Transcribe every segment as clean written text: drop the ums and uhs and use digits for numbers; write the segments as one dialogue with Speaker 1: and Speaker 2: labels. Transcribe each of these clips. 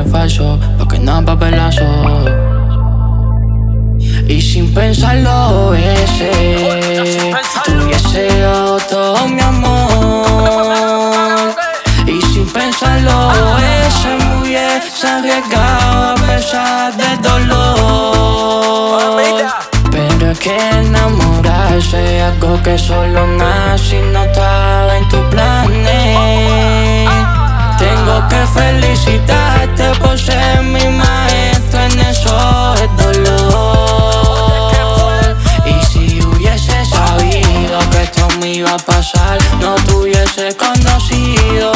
Speaker 1: falso, porque no papelazo. Y sin pensarlo ese, tuviese otro mi amor. Y sin pensarlo ese me hubiese arriesgado a pesar del dolor. Pero es que enamorarse es algo que solo nace y no estaba en tus planes. Tengo que felicitarte por ser mi maestro en eso es dolor. Y si hubiese sabido que esto me iba a pasar, no te hubiese conocido.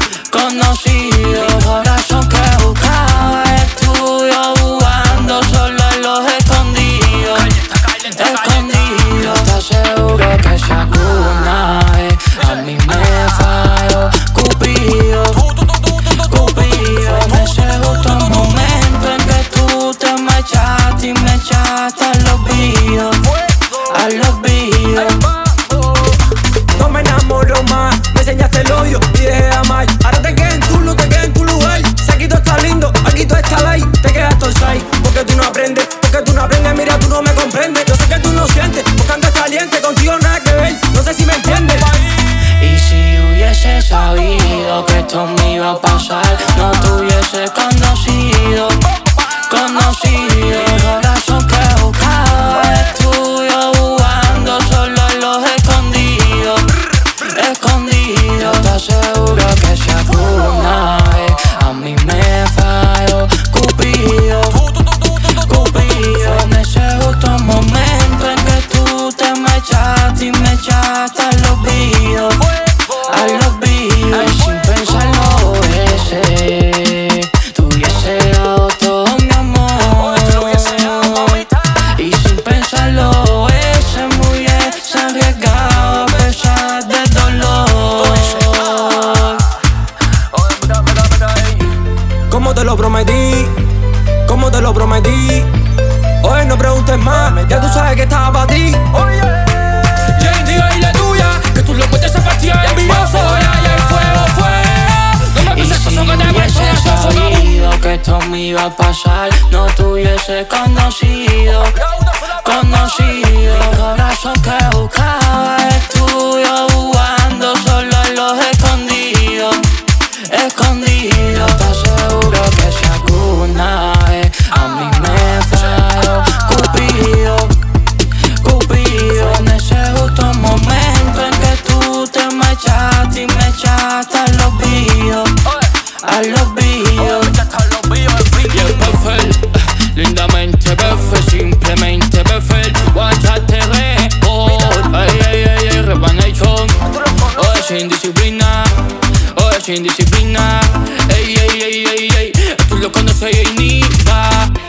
Speaker 1: Corazón que buscaba es tuyo, jugando solo en los escondidos. ¿Estás seguro que si alguna vez a mí me falló Cupido? En ese justo momento en que tú te marchaste y me echaste al olvido.
Speaker 2: No me enamoro más, me enseñaste el odio y dejé de amar. Ahora te quedas en tu lugar, te quedas en tu lugar. Si aquí todo está lindo, aquí todo está light. Te quedas todo side, porque tú no aprendes, mira tú no me comprendes. Yo sé que tú no sientes, porque andas caliente, contigo nada que ver, no sé si me entiendes.
Speaker 1: Y si hubiese sabido que esto me iba a pasar, no te hubiese conocido. Corazón que buscaba es tuyo, jugando solo en los escondidos. ¿Estás seguro que si alguna vez a mí me falló Cupido? En ese justo momento en que tú te marchaste y me echaste al olvido. Y sin pensarlo ese, tuviese otro mi amor. Y sin pensarlo ese me hubiese arriesgado a pesar del dolor.
Speaker 2: Como te lo prometí, Oye, no preguntes más, ya tú sabes que estaba para ti.
Speaker 3: JD y la tuya, que tú lo puedes zapatear. Envidioso, ya el fuego fue. No me pienses
Speaker 1: Y si
Speaker 3: que te
Speaker 1: hubiese sabido que esto me iba a pasar, no te hubiese conocido. Corazón que buscaba es tuyo, jugando solo en los escondidos. ¿Estás seguro que si alguna vez a mí me falló Cupido? En ese justo momento en que tú te marchaste y me echaste al olvido.
Speaker 3: Bien perfect, lindamente perfect, simplemente perfect. Guachate record, Rebanation. Oye, sin disciplina, ey, tú lo conoces y ni va.